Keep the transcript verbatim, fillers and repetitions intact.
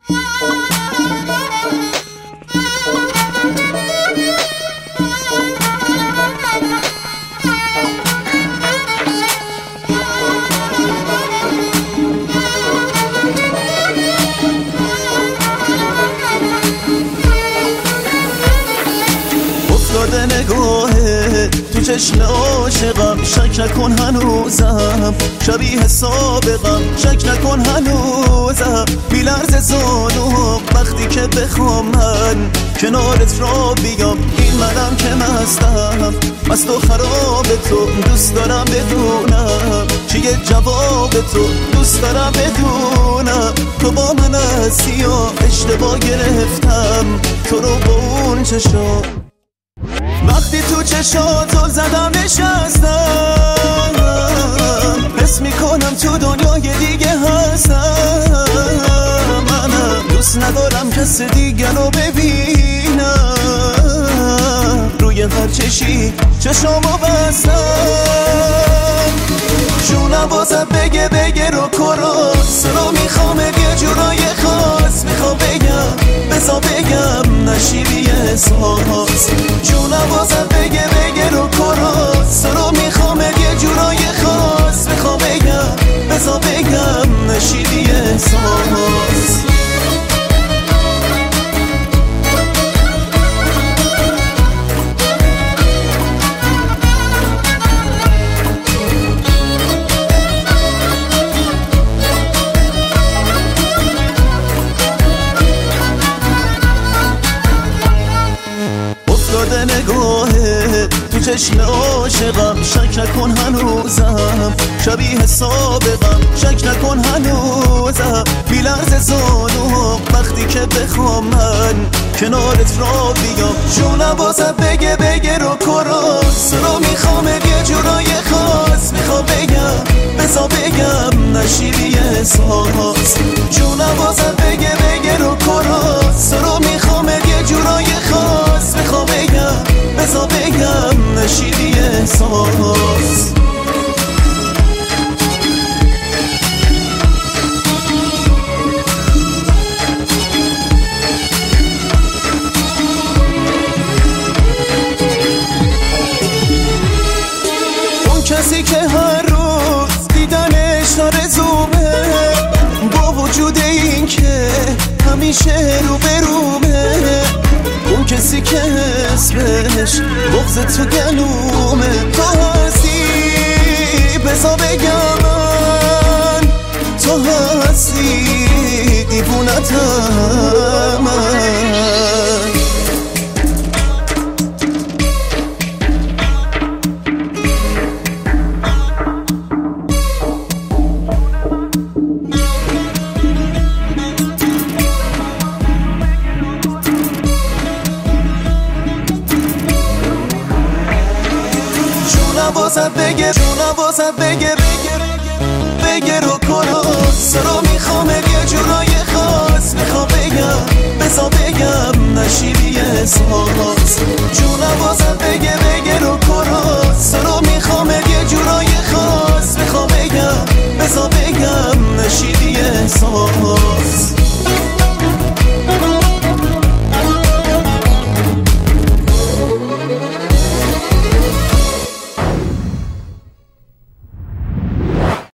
افتاده نگاهه تو چشم عاشقم، شک نکن هنوزم شبیه سابقم، شک نکن هنوزم بیلرز زانوم وقتی که بخوام من کنارت را بیام. این منم که مستم مست و خراب تو، دوست دارم بدونم چیه جواب تو، دوست دارم بدونم تو با من هستی یا اشتباه گرفتم تو رو با اون چشم. وقتی تو چشاتو زدم نشستم، حس میکنم تو دنیای دیگه هستم. منم دوست ندارم کس دیگه رو ببینم، روی هر چشی چشامو بستم. جونم بازم بگه بگه رو کراس رو میخوام یه جورای خاص، میخوام بگم بزا بگم نشیری احساس. جونم بازم بگه بگه رو کراس رو میخوام یه جورای خاص، میخوام بگم بزا بگم نشیری احساس. افتاده نگاهه تو چشم عاشقم، شک نکن هنوزم شبیه سابقم، شک نکن هنوزم بیلرز زانوم وقتی که بخوام من کنارت را بیام. جونم بازم بگه بگه رو کراس رو میخوام یه جورای خاص، میخوام بگم بزا بگم نشیری احساس. جونم بازم بگه بگه رو کراس رو میخوام یه جورای خاص، میخوام بگم بزا بگم نشیری احساس. اون کسی که هر روز دیدنش آرزومه، با وجود این که همیشه رو برومه. اون کسی که اسمش بغض تو گلومه، تو هستی بزا بگم من، تو هستی دیوونتم من. بازم بگه جونم بازم بگه بگه بگه رو کراس رو میخوام یه جورای خاص، میخوام بگم بزا بگم نشیری احساس. جونم بازم بگه بگه رو کراس رو میخوام یه جورای خاص، میخوام بگم بزا بگم نشیری احساس.